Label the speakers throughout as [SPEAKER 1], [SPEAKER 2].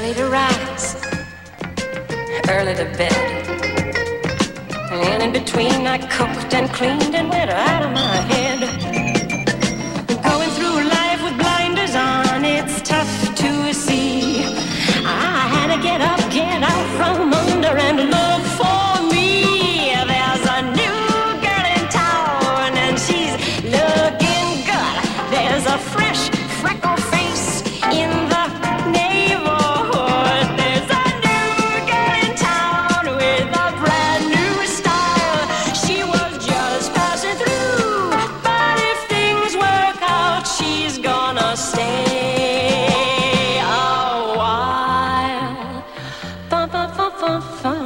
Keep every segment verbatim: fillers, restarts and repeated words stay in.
[SPEAKER 1] Early to rise, early to bed. And in between I cooked and cleaned and went out of my head. Going through life with blinders on, it's tough to see. I had to get up, get out from under and look for me. There's a new girl in town and she's looking good. There's a fresh, freckle face in the neighborhood. There's a new girl in town with a brand new style. She was just passing through, but if things work out, she's gonna stay a while. Bum, bum, bum, bum, bum.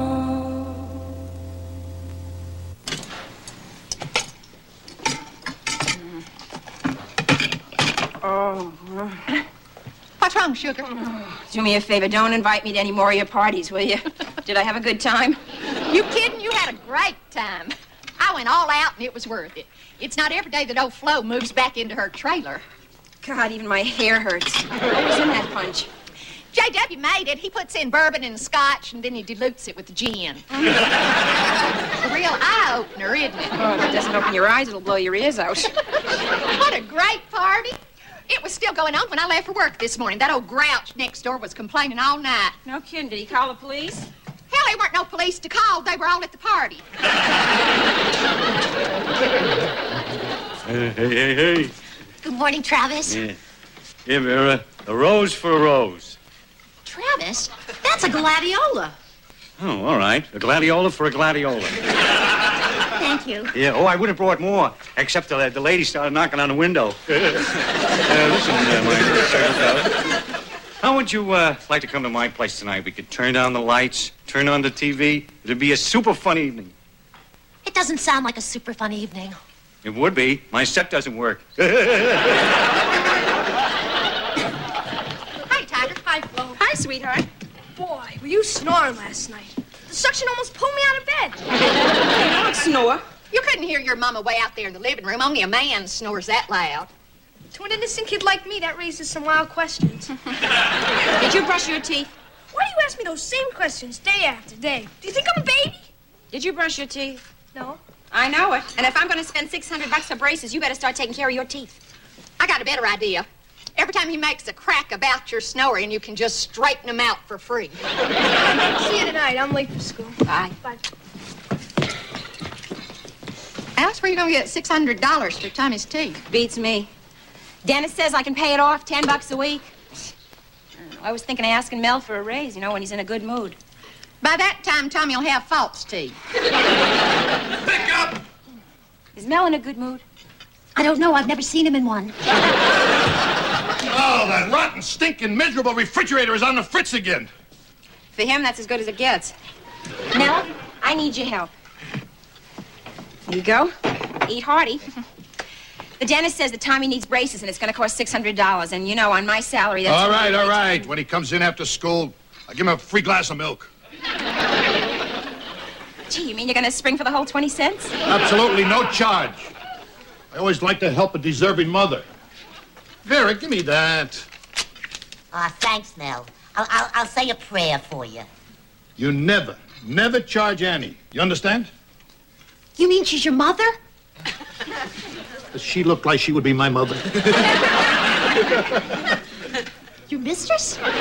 [SPEAKER 2] Oh.
[SPEAKER 3] What's wrong, sugar?
[SPEAKER 2] Do me a favor, don't invite me to any more of your parties, will you? Did I have a good time?
[SPEAKER 3] You kidding? You had a great time. I went all out and it was worth it. It's not every day that old Flo moves back into her trailer.
[SPEAKER 2] God, even my hair hurts. What was in that punch?
[SPEAKER 3] J W made it. He puts in bourbon and scotch and then he dilutes it with the gin. A real eye-opener, isn't it?
[SPEAKER 2] Oh, if it doesn't open your eyes, it'll blow your ears out.
[SPEAKER 3] What a great party. It was still going on when I left for work this morning. That old grouch next door was complaining all night.
[SPEAKER 2] No kidding. Did he call the police?
[SPEAKER 3] Hell, there weren't no police to call. They were all at the party.
[SPEAKER 4] Hey, hey, hey, hey.
[SPEAKER 5] Good morning, Travis.
[SPEAKER 4] Yeah. Here, Vera. A rose for a rose.
[SPEAKER 5] Travis, that's a gladiola.
[SPEAKER 4] Oh, all right. A gladiola for a gladiola.
[SPEAKER 5] Thank you.
[SPEAKER 4] Yeah, oh, I would have brought more, except the, the lady started knocking on the window. uh, listen, uh, my dear fella, how would you uh, like to come to my place tonight? We could turn down the lights, turn on the T V. It'd be a super fun evening.
[SPEAKER 5] It doesn't sound like a super fun evening.
[SPEAKER 4] It would be. My set doesn't work.
[SPEAKER 3] Hi, Tiger.
[SPEAKER 6] Hi, Flo.
[SPEAKER 2] Hi, sweetheart.
[SPEAKER 6] Boy, were you snoring last night? The suction almost pulled me out of bed.
[SPEAKER 2] I don't snore.
[SPEAKER 3] You couldn't hear your mama way out there in the living room. Only a man snores that loud.
[SPEAKER 6] To an innocent kid like me, that raises some wild questions.
[SPEAKER 2] Did you brush your teeth?
[SPEAKER 6] Why do you ask me those same questions day after day? Do you think I'm a baby?
[SPEAKER 2] Did you brush your teeth?
[SPEAKER 6] No.
[SPEAKER 2] I know it. And if I'm going to spend six hundred bucks for braces, you better start taking care of your teeth.
[SPEAKER 3] I got a better idea. Every time he makes a crack about your snoring, you can just straighten him out for free.
[SPEAKER 6] See you tonight. I'm late for school.
[SPEAKER 3] Bye.
[SPEAKER 6] Bye.
[SPEAKER 3] Alice, where you gonna get six hundred dollars for Tommy's teeth?
[SPEAKER 2] Beats me. Dennis says I can pay it off, ten bucks a week. I was thinking of asking Mel for a raise, you know, when he's in a good mood.
[SPEAKER 3] By that time, Tommy will have false teeth.
[SPEAKER 7] Pick up!
[SPEAKER 2] Is Mel in a good mood?
[SPEAKER 5] I don't know. I've never seen him in one.
[SPEAKER 7] Oh, that rotten, stinking, miserable refrigerator is on the fritz again.
[SPEAKER 2] For him, that's as good as it gets. Mel, I need your help. Here you go. Eat hearty. The dentist says that Tommy needs braces, and it's going to cost six hundred dollars. And, you know, on my salary, that's...
[SPEAKER 7] All right, all right. When he comes in after school, I'll give him a free glass of milk.
[SPEAKER 2] Gee, you mean you're going to spring for the whole twenty cents?
[SPEAKER 7] Absolutely no charge. I always like to help a deserving mother. Vera, give me that.
[SPEAKER 5] Ah, uh, thanks, Mel. I'll, I'll, I'll say a prayer for you.
[SPEAKER 7] You never, never charge Annie. You understand?
[SPEAKER 5] You mean she's your mother?
[SPEAKER 7] Does she look like she would be my mother?
[SPEAKER 5] Your mistress? Well,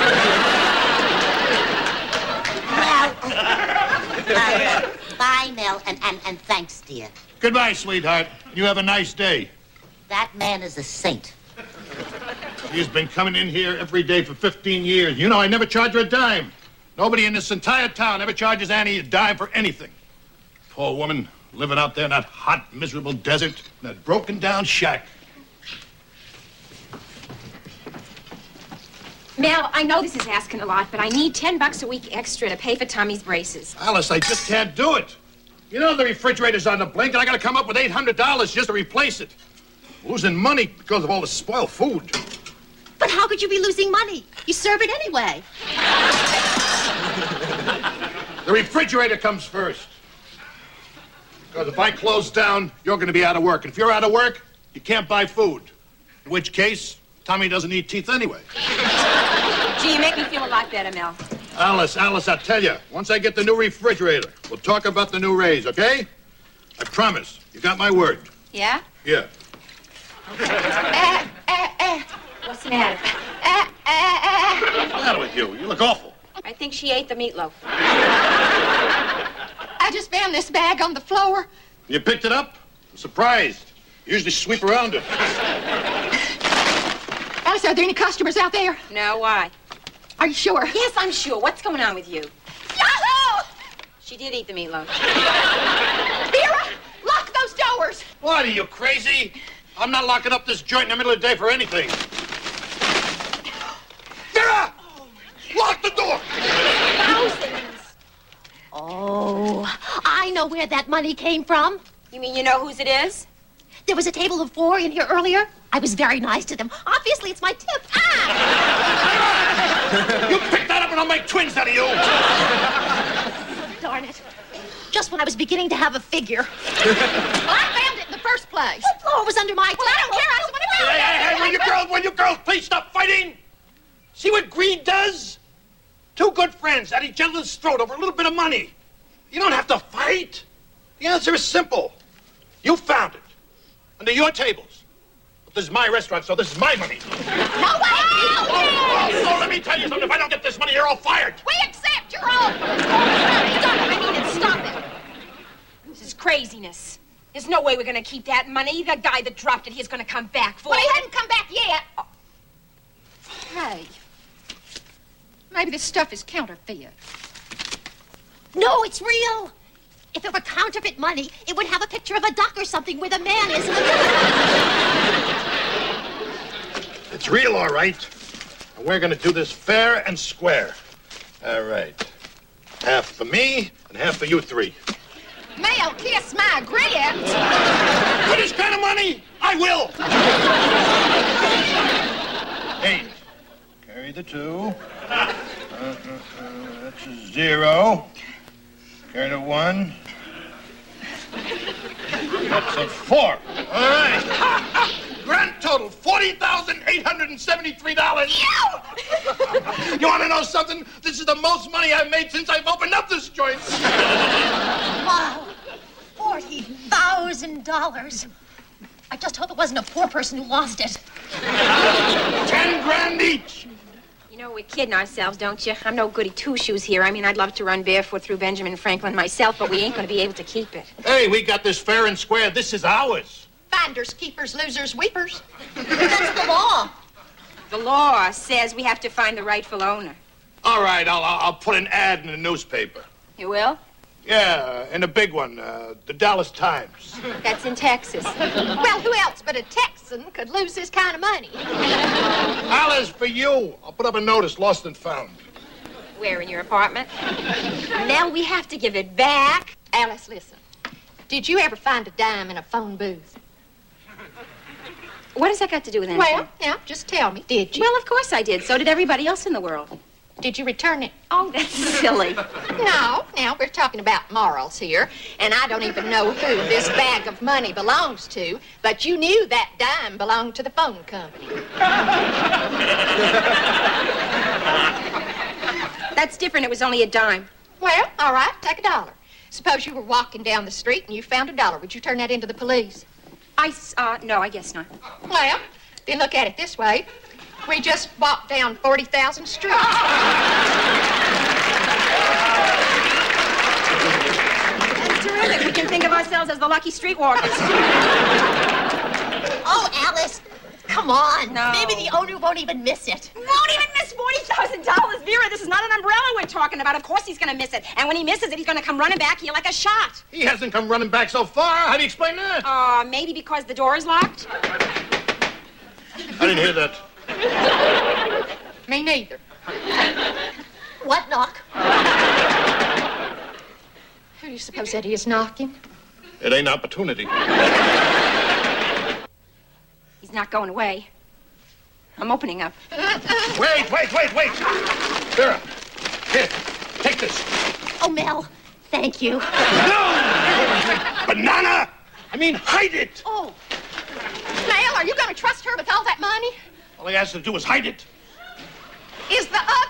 [SPEAKER 5] uh, bye, Mel, and, and, and thanks, dear.
[SPEAKER 7] Goodbye, sweetheart. You have a nice day.
[SPEAKER 5] That man is a saint.
[SPEAKER 7] He's been coming in here every day for fifteen years. You know, I never charge her a dime. Nobody in this entire town ever charges Annie a dime for anything. Poor woman, living out there in that hot, miserable desert, in that broken-down shack.
[SPEAKER 2] Mel, I know this is asking a lot, but I need ten bucks a week extra to pay for Tommy's braces.
[SPEAKER 7] Alice, I just can't do it. You know the refrigerator's on the blink, and I gotta come up with eight hundred dollars just to replace it. Losing money because of all the spoiled food.
[SPEAKER 5] But how could you be losing money? You serve it anyway.
[SPEAKER 7] The refrigerator comes first. Because if I close down, you're going to be out of work. And if you're out of work, you can't buy food. In which case, Tommy doesn't need teeth anyway.
[SPEAKER 2] Gee, you make me feel a lot better, Mel.
[SPEAKER 7] Alice, Alice, I'll tell you. Once I get the new refrigerator, we'll talk about the new raise, okay? I promise. You got my word.
[SPEAKER 2] Yeah?
[SPEAKER 7] Yeah.
[SPEAKER 3] Uh, uh, uh.
[SPEAKER 2] What's the matter?
[SPEAKER 3] Uh, uh, uh.
[SPEAKER 7] What's the matter with you? You look awful.
[SPEAKER 2] I think she ate the meatloaf.
[SPEAKER 3] I just found this bag on the floor.
[SPEAKER 7] You picked it up? I'm surprised. You usually sweep around it.
[SPEAKER 3] Alice, are there any customers out there?
[SPEAKER 2] No, why?
[SPEAKER 3] Are you sure?
[SPEAKER 2] Yes, I'm sure. What's going on with you?
[SPEAKER 3] Yahoo!
[SPEAKER 2] She did eat the meatloaf.
[SPEAKER 3] Vera, lock those doors.
[SPEAKER 7] What, are you crazy? I'm not locking up this joint in the middle of the day for anything. Vera! Lock the door!
[SPEAKER 3] Thousands.
[SPEAKER 8] Oh, I know where that money came from.
[SPEAKER 2] You mean you know whose it is?
[SPEAKER 8] There was a table of four in here earlier. I was very nice to them. Obviously, it's my tip. Ah!
[SPEAKER 7] You picked that up and I'll make twins out of you!
[SPEAKER 8] Darn it. Just when I was beginning to have a figure.
[SPEAKER 3] Well, I found it in the first place.
[SPEAKER 8] The floor was under my
[SPEAKER 3] Well, I
[SPEAKER 8] table.
[SPEAKER 3] don't care. I just want to
[SPEAKER 7] Hey,
[SPEAKER 3] know.
[SPEAKER 7] hey, hey, will you girls, will you girls please stop fighting? See what greed does? Two good friends at each other's throat over a little bit of money. You don't have to fight. The answer is simple. You found it. Under your tables. But this is my restaurant, so this is my money.
[SPEAKER 3] No way.
[SPEAKER 7] Oh, oh, oh, let me tell you something. If I don't get this money, you're all fired.
[SPEAKER 3] We accept your own. Stop it. I mean it. Stop it.
[SPEAKER 2] This is craziness. There's no way we're going to keep that money. The guy that dropped it, he's going to come back for
[SPEAKER 3] Well, he
[SPEAKER 2] it.
[SPEAKER 3] hadn't come back yet. Hey. Maybe this stuff is counterfeit.
[SPEAKER 8] No, it's real. If it were counterfeit money, it would have a picture of a duck or something where the man is.
[SPEAKER 7] It's real, all right. And we're going to do this fair and square. All right. Half for me and half for you three.
[SPEAKER 3] Mel, kiss my grits.
[SPEAKER 7] For this kind of money, I will. Eight. Carry the two. Uh, uh, uh, that's a zero. Carry the one. That's a four. All right. Grand total, forty thousand eight hundred seventy-three dollars. You want to know something? This is the most money I've made since I've opened up this joint.
[SPEAKER 8] Wow. Forty thousand dollars. I just hope it wasn't a poor person who lost it.
[SPEAKER 7] Ten grand each.
[SPEAKER 2] You know, we're kidding ourselves, don't you? I'm no goody two-shoes here. I mean, I'd love to run barefoot through Benjamin Franklin myself, but we ain't going to be able to keep it.
[SPEAKER 7] Hey, we got this fair and square. This is ours.
[SPEAKER 3] Finders, keepers, losers, weepers.
[SPEAKER 8] That's the law.
[SPEAKER 2] The law says we have to find the rightful owner.
[SPEAKER 7] All right, I'll, I'll I'll put an ad in the newspaper.
[SPEAKER 2] You will?
[SPEAKER 7] Yeah, and a big one, uh, the Dallas Times.
[SPEAKER 2] That's in Texas.
[SPEAKER 3] Well, who else but a Texan could lose this kind of money?
[SPEAKER 7] Alice, for you. I'll put up a notice, lost and found.
[SPEAKER 2] Where, in your apartment? Now we have to give it back.
[SPEAKER 3] Alice, listen. Did you ever find a dime in a phone booth?
[SPEAKER 2] What has that got to do with anything?
[SPEAKER 3] Well, yeah, just tell me, did you?
[SPEAKER 2] Well, of course I did. So did everybody else in the world.
[SPEAKER 3] Did you return it?
[SPEAKER 2] Oh, that's silly.
[SPEAKER 3] No, now we're talking about morals here, and I don't even know who this bag of money belongs to, but you knew that dime belonged to the phone company.
[SPEAKER 2] That's different. It was only a dime.
[SPEAKER 3] Well, all right, take a dollar. Suppose you were walking down the street and you found a dollar. Would you turn that into the police?
[SPEAKER 2] I, s- uh, no, I guess not.
[SPEAKER 3] Well, then look at it this way. We just walked down forty thousand Street.
[SPEAKER 2] That's terrific. We can think of ourselves as the lucky streetwalkers.
[SPEAKER 8] Oh, Alice, come on.
[SPEAKER 2] No.
[SPEAKER 8] Maybe the owner won't even miss it.
[SPEAKER 2] Won't even miss forty thousand dollars. Vera, this is not an umbrella we're talking about. Of course he's going to miss it. And when he misses it, he's going to come running back here like a shot.
[SPEAKER 7] He hasn't come running back so far. How do you explain that?
[SPEAKER 2] Uh, maybe because the door is locked?
[SPEAKER 7] I didn't hear that.
[SPEAKER 3] Me neither.
[SPEAKER 8] What knock?
[SPEAKER 3] Who do you suppose that is knocking?
[SPEAKER 7] It ain't opportunity.
[SPEAKER 2] He's not going away. I'm opening up.
[SPEAKER 7] Wait, wait, wait, wait. Vera, here, take this.
[SPEAKER 8] Oh, Mel, thank you.
[SPEAKER 7] No! Banana! I mean, hide it!
[SPEAKER 3] Oh. Mel, are you going to trust her with all that money?
[SPEAKER 7] All he has to do is hide it.
[SPEAKER 3] Is the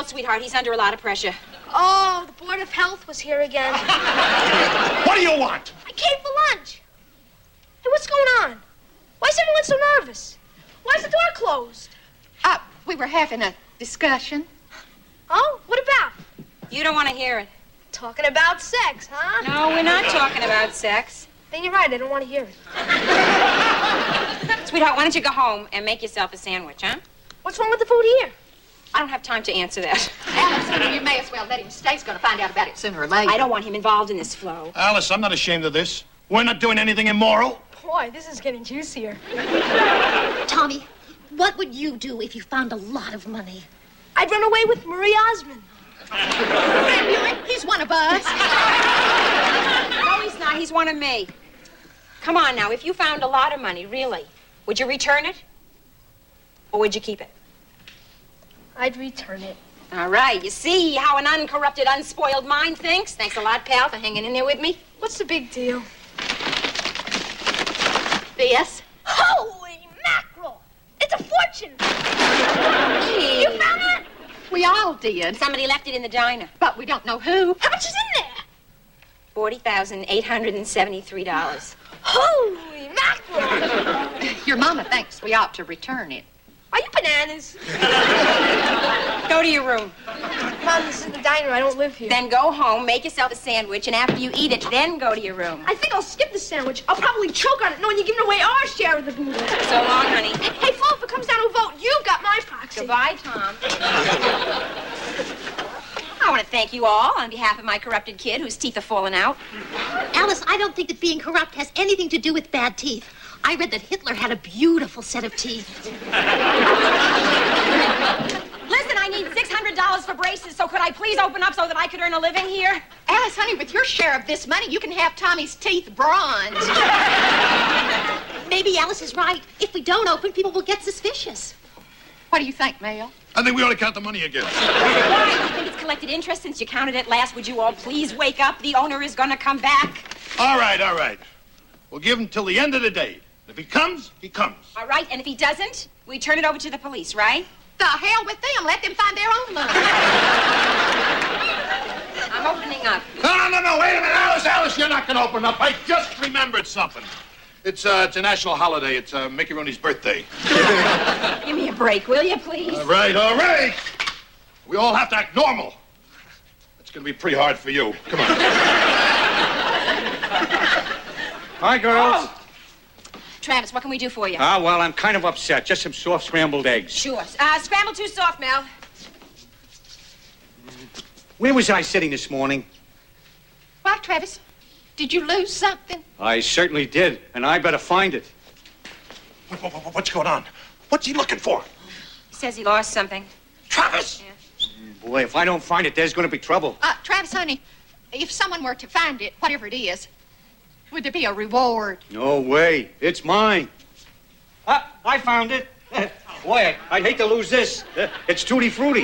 [SPEAKER 2] No, sweetheart, he's under a lot of pressure.
[SPEAKER 6] Oh, the Board of Health was here again.
[SPEAKER 7] What do you want?
[SPEAKER 6] I came for lunch. Hey, what's going on? Why is everyone so nervous? Why is the door closed?
[SPEAKER 3] Uh, we were having a discussion.
[SPEAKER 6] Oh, what about?
[SPEAKER 2] You don't want to hear it.
[SPEAKER 6] Talking about sex, huh?
[SPEAKER 2] No, we're not talking about sex.
[SPEAKER 6] Then you're right, I don't want to hear it.
[SPEAKER 2] Sweetheart, why don't you go home and make yourself a sandwich, huh?
[SPEAKER 6] What's wrong with the food here?
[SPEAKER 2] I don't have time to answer that.
[SPEAKER 3] Alice, honey, you may as well let him stay. He's going to find out about it sooner or later.
[SPEAKER 2] I don't want him involved in this, Flo.
[SPEAKER 7] Alice, I'm not ashamed of this. We're not doing anything immoral.
[SPEAKER 6] Boy, this is getting juicier.
[SPEAKER 8] Tommy, what would you do if you found a lot of money?
[SPEAKER 6] I'd run away with Marie Osmond.
[SPEAKER 3] He's one of us.
[SPEAKER 2] No, he's not. He's one of me. Come on now. If you found a lot of money, really, would you return it? Or would you keep it?
[SPEAKER 6] I'd return it.
[SPEAKER 2] All right. You see how an uncorrupted, unspoiled mind thinks? Thanks a lot, pal, for hanging in there with me.
[SPEAKER 6] What's the big deal?
[SPEAKER 3] This.
[SPEAKER 6] Holy mackerel! It's a fortune!
[SPEAKER 2] Hey.
[SPEAKER 6] You found it?
[SPEAKER 3] We all did.
[SPEAKER 2] Somebody left it in the diner.
[SPEAKER 3] But we don't know who.
[SPEAKER 6] How much is in there?
[SPEAKER 2] forty thousand eight hundred seventy-three dollars.
[SPEAKER 6] Holy mackerel!
[SPEAKER 3] Your mama thinks we ought to return it.
[SPEAKER 6] Are you bananas?
[SPEAKER 2] Go to your room.
[SPEAKER 6] Mom, this is the diner. I don't live here.
[SPEAKER 2] Then go home, make yourself a sandwich, and after you eat it, then go to your room.
[SPEAKER 6] I think I'll skip the sandwich. I'll probably choke on it knowing you're giving away our share of the booty.
[SPEAKER 2] So long, honey.
[SPEAKER 6] Hey, Flo, if it comes down to a vote, you've got my proxy.
[SPEAKER 2] Goodbye, Tom. I want to thank you all on behalf of my corrupted kid whose teeth are falling out.
[SPEAKER 8] Alice, I don't think that being corrupt has anything to do with bad teeth. I read that Hitler had a beautiful set of teeth.
[SPEAKER 2] Listen, I need six hundred dollars for braces, so could I please open up so that I could earn a living here?
[SPEAKER 3] Alice, honey, with your share of this money, you can have Tommy's teeth bronzed.
[SPEAKER 8] Maybe Alice is right. If we don't open, people will get suspicious.
[SPEAKER 3] What do you think, Mel?
[SPEAKER 7] I think we ought to count the money again.
[SPEAKER 2] Why? You think it's collected interest since you counted it last? Would you all please wake up? The owner is going to come back.
[SPEAKER 7] All right, all right. We'll give him till the end of the day. If he comes, he comes.
[SPEAKER 2] All right, and if he doesn't, we turn it over to the police, right?
[SPEAKER 3] The hell with them. Let them find their own money.
[SPEAKER 2] I'm opening up.
[SPEAKER 7] No, no, no, no. Wait a minute. Alice, Alice, you're not going to open up. I just remembered something. It's, uh, it's a national holiday. It's uh, Mickey Rooney's birthday.
[SPEAKER 2] Give me a break, will you, please?
[SPEAKER 7] All right, all right. We all have to act normal. It's going to be pretty hard for you. Come on.
[SPEAKER 4] Hi, girls.
[SPEAKER 2] Oh. Travis, what can we do for you?
[SPEAKER 4] Ah, well, I'm kind of upset. Just some soft scrambled eggs.
[SPEAKER 2] Sure. Uh, scramble too soft, Mel.
[SPEAKER 4] Where was I sitting this morning?
[SPEAKER 3] Why, Travis? Did you lose something?
[SPEAKER 4] I certainly did, and I better find it.
[SPEAKER 7] What, what, what, what's going on? What's he looking for?
[SPEAKER 2] He says he lost something.
[SPEAKER 7] Travis!
[SPEAKER 2] Yeah.
[SPEAKER 4] Boy, if I don't find it, there's going to be trouble.
[SPEAKER 3] Uh, Travis, honey, if someone were to find it, whatever it is, would there be a reward?
[SPEAKER 4] No way. It's mine. Ah, I found it. Boy, I'd hate to lose this. Uh, It's Tutti Frutti.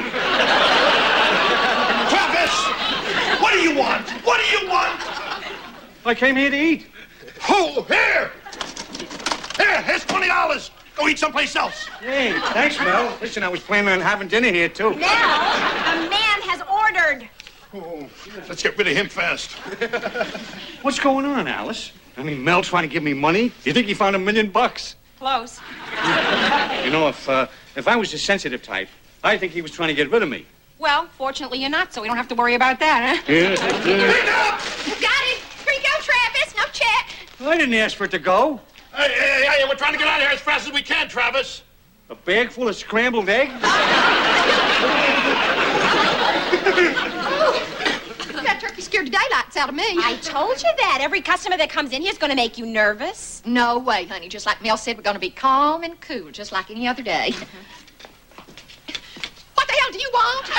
[SPEAKER 7] Travis! What do you want? What do you want?
[SPEAKER 4] I came here to eat.
[SPEAKER 7] Oh, here! Here, here's twenty dollars. Go eat someplace else.
[SPEAKER 4] Hey, thanks, Mel. Listen, I was planning on having dinner here, too.
[SPEAKER 2] Mel, a man has ordered.
[SPEAKER 7] Oh, let's get rid of him fast.
[SPEAKER 4] What's going on, Alice? I mean, Mel trying to give me money? You think he found a million bucks?
[SPEAKER 2] Close.
[SPEAKER 4] You know, if uh, if I was the sensitive type, I think he was trying to get rid of me.
[SPEAKER 2] Well, fortunately you're not, so we don't have to worry about that, huh?
[SPEAKER 4] Yeah,
[SPEAKER 7] Pick
[SPEAKER 4] yeah.
[SPEAKER 7] up!
[SPEAKER 3] Got it. Here you go, Travis. No check.
[SPEAKER 4] I didn't ask for it to go.
[SPEAKER 7] Hey, hey, hey, we're trying to get out of here as fast as we can, Travis.
[SPEAKER 4] A bag full of scrambled eggs?
[SPEAKER 3] That turkey scared the daylights out of me.
[SPEAKER 2] I told you that. Every customer that comes in here is going to make you nervous.
[SPEAKER 3] No way, honey. Just like Mel said, we're going to be calm and cool, just like any other day. What the hell do you want?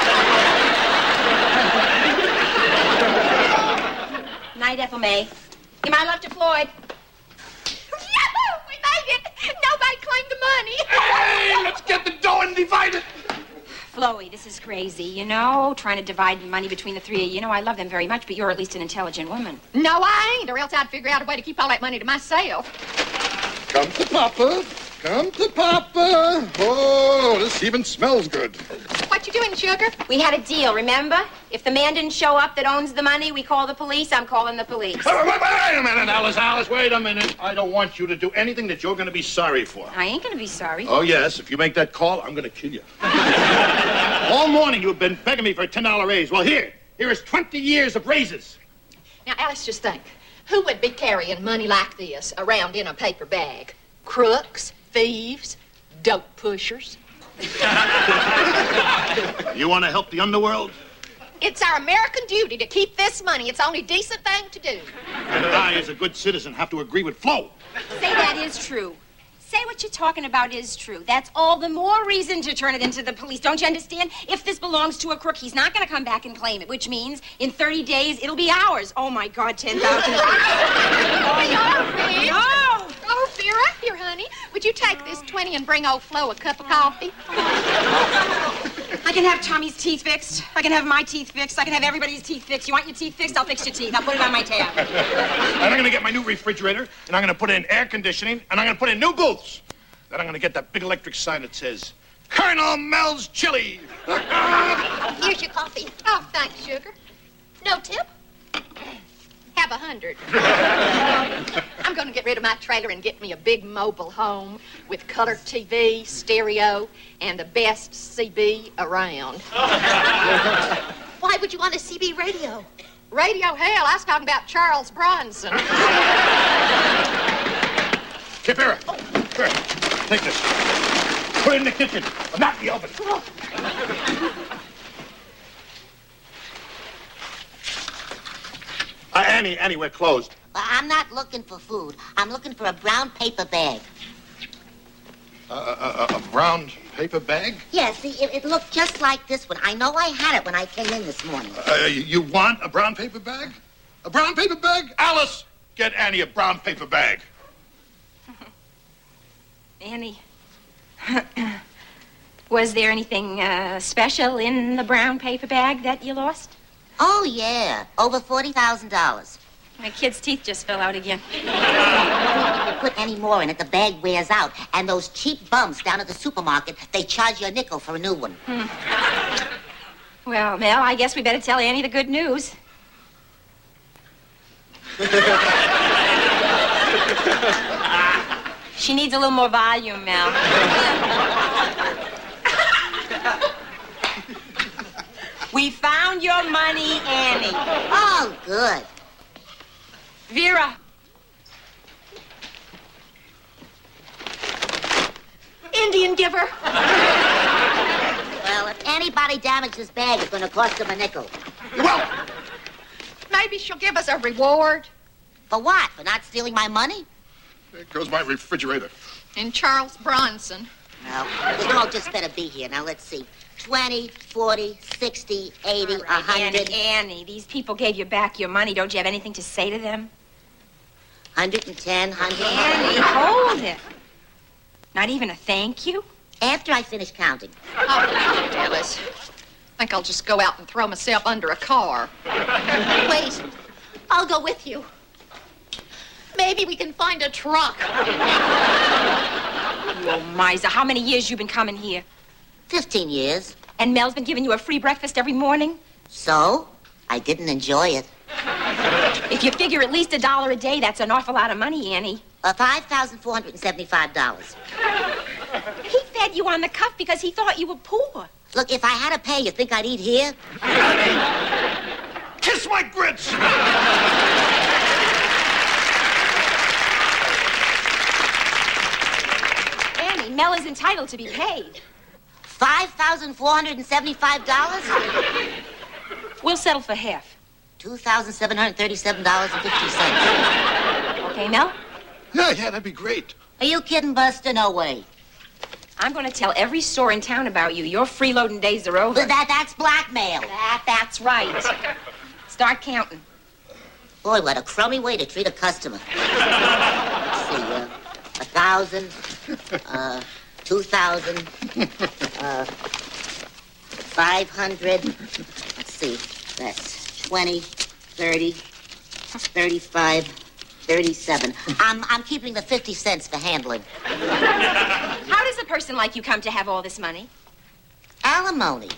[SPEAKER 2] Night, Ethel May. Give my love to Floyd.
[SPEAKER 3] Yahoo! We made it. Nobody claimed the money.
[SPEAKER 7] Hey, let's get the dough and divide it.
[SPEAKER 2] Floyd, this is crazy, you know, trying to divide money between the three of you. You know, I love them very much, but you're at least an intelligent woman.
[SPEAKER 3] No, I ain't, or else I'd figure out a way to keep all that money to myself.
[SPEAKER 7] Come to Papa. Come to Papa. Oh, this even smells good.
[SPEAKER 3] Wait What you doing, Sugar?
[SPEAKER 2] We had a deal, remember? If the man didn't show up that owns the money, we call the police. I'm calling the police.
[SPEAKER 7] Wait, wait, wait a minute, Alice, Alice, wait a minute. I don't want you to do anything that you're going to be sorry for.
[SPEAKER 2] I ain't gonna be sorry.
[SPEAKER 7] Oh, yes, if you make that call, I'm going to kill you. All morning you've been begging me for a ten dollar raise. Well, here, here is twenty years of raises.
[SPEAKER 3] Now, Alice, just think. Who would be carrying money like this around in a paper bag? Crooks, thieves, dope pushers.
[SPEAKER 7] You want to help the underworld?
[SPEAKER 3] It's our American duty to keep this money. It's the only decent thing to do.
[SPEAKER 7] And I, as a good citizen, have to agree with Flo.
[SPEAKER 2] Say that is true. Say what you're talking about is true. That's all the more reason to turn it into the police. Don't you understand? If this belongs to a crook, he's not going to come back and claim it, which means in thirty days, it'll be ours. Oh, my God, ten thousand dollars.
[SPEAKER 3] No! Oh, Vera, here, honey. Would you take this twenty and bring old Flo a cup of coffee?
[SPEAKER 2] I can have Tommy's teeth fixed. I can have my teeth fixed. I can have everybody's teeth fixed. You want your teeth fixed? I'll fix your teeth. I'll put it on my tab.
[SPEAKER 7] And I'm going to get my new refrigerator, and I'm going to put in air conditioning, and I'm going to put in new booths. Then I'm going to get that big electric sign that says, Colonel Mel's Chili.
[SPEAKER 3] Here's your coffee. Oh, thanks, Sugar. No tip? Have a hundred. I'm going to get rid of my trailer and get me a big mobile home with color T V, stereo, and the best C B around.
[SPEAKER 8] Why would you want a C B radio?
[SPEAKER 3] Radio, hell, I was talking about Charles Bronson.
[SPEAKER 7] Here, Vera. Vera, take this. Put it in the kitchen, but not in the oven. Uh, Annie, Annie, we're closed.
[SPEAKER 5] Well, I'm not looking for food. I'm looking for a brown paper bag.
[SPEAKER 7] Uh, a, a, a brown paper bag?
[SPEAKER 5] Yeah, see, it, it looked just like this one. I know I had it when I came in this morning.
[SPEAKER 7] Uh, you, you want a brown paper bag? A brown paper bag? Alice, get Annie a brown paper bag.
[SPEAKER 2] Annie, was there anything uh, special in the brown paper bag that you lost?
[SPEAKER 5] Oh, yeah. Over forty thousand dollars.
[SPEAKER 2] My kid's teeth just fell out again.
[SPEAKER 5] Put any more in it, the bag wears out. And those cheap bums down at the supermarket, they charge you a nickel for a new one.
[SPEAKER 2] Hmm. Well, Mel, I guess we better tell Annie the good news. She needs a little more volume, Mel. We found your money, Annie.
[SPEAKER 5] Oh, good.
[SPEAKER 2] Vera.
[SPEAKER 3] Indian giver.
[SPEAKER 5] Well, if anybody damages this bag, it's going to cost them a nickel.
[SPEAKER 7] Well,
[SPEAKER 3] Maybe she'll give us a reward.
[SPEAKER 5] For what? For not stealing my money?
[SPEAKER 7] there goes my refrigerator.
[SPEAKER 3] And Charles Bronson.
[SPEAKER 5] No, they all just better be here. Now, let's see. twenty, forty, sixty, eighty,
[SPEAKER 2] All
[SPEAKER 5] a
[SPEAKER 2] right,
[SPEAKER 5] hundred.
[SPEAKER 2] Annie, Annie, these people gave you back your money. Don't you have anything to say to them?
[SPEAKER 5] Hundred and ten, hundred.
[SPEAKER 2] Annie, hold it. Not even a thank you?
[SPEAKER 5] After I finish counting.
[SPEAKER 3] Oh, Alice. I think I'll just go out and throw myself under a car.
[SPEAKER 8] Wait, I'll go with you. Maybe we can find a truck.
[SPEAKER 2] You old miser, how many years you been coming here?
[SPEAKER 5] Fifteen years.
[SPEAKER 2] And Mel's been giving you a free breakfast every morning?
[SPEAKER 5] So? I didn't enjoy it.
[SPEAKER 2] If you figure at least a dollar a day, that's an awful lot of money, Annie.
[SPEAKER 5] Uh, five thousand four hundred seventy-five dollars.
[SPEAKER 2] He fed you on the cuff because he thought you were poor.
[SPEAKER 5] Look, if I had to pay, you think I'd eat here?
[SPEAKER 7] Kiss my grits!
[SPEAKER 2] Annie, Mel is entitled to be paid.
[SPEAKER 5] five thousand four hundred seventy-five dollars?
[SPEAKER 2] We'll settle for half.
[SPEAKER 5] two thousand seven hundred thirty-seven dollars and fifty cents.
[SPEAKER 2] Okay, Mel?
[SPEAKER 7] Yeah, yeah, that'd be great.
[SPEAKER 5] Are you kidding, Buster? No way.
[SPEAKER 2] I'm going to tell every store in town about you. Your freeloading days are over.
[SPEAKER 5] But that, that's blackmail.
[SPEAKER 2] That, that's right. Start counting.
[SPEAKER 5] Boy, what a crummy way to treat a customer. Let's see, uh, a thousand, uh, two thousand, uh, five hundred. Let's see, that's twenty, thirty, thirty-five, thirty-seven. I'm, I'm keeping the fifty cents for handling.
[SPEAKER 2] How does a person like you come to have all this money?
[SPEAKER 5] Alimony.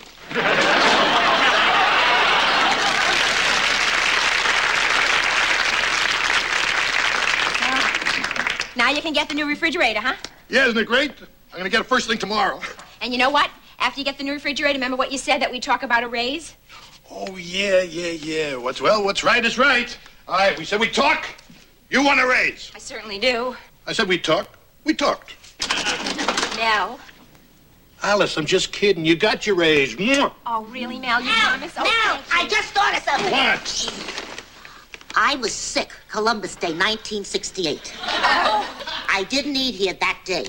[SPEAKER 2] Now you can get the new refrigerator, huh?
[SPEAKER 7] Yeah, isn't it great? I'm going to get it first thing tomorrow.
[SPEAKER 2] And you know what? After you get the new refrigerator, remember what you said, that we talk about a raise?
[SPEAKER 7] Oh, yeah, yeah, yeah. What's, well, what's right is right. All right, we said we talk. You want a raise.
[SPEAKER 2] I certainly do.
[SPEAKER 7] I said we talk. We talked.
[SPEAKER 2] Mel.
[SPEAKER 7] Alice, I'm just kidding. You got your raise. Mwah.
[SPEAKER 2] Oh, really, Mel? You
[SPEAKER 5] Now,
[SPEAKER 2] promise? Oh,
[SPEAKER 5] now,
[SPEAKER 2] thank you.
[SPEAKER 5] I just thought of something.
[SPEAKER 7] What?
[SPEAKER 5] I was sick Columbus Day, nineteen sixty-eight. I didn't eat here that day.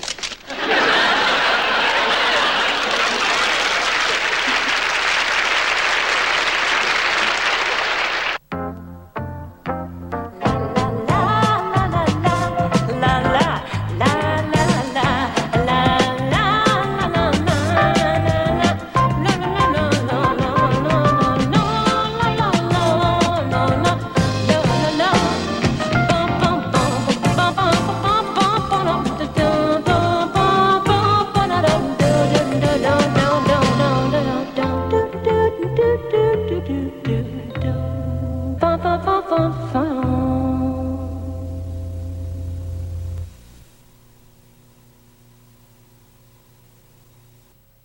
[SPEAKER 1] Fun, fun, fun, fun, fun.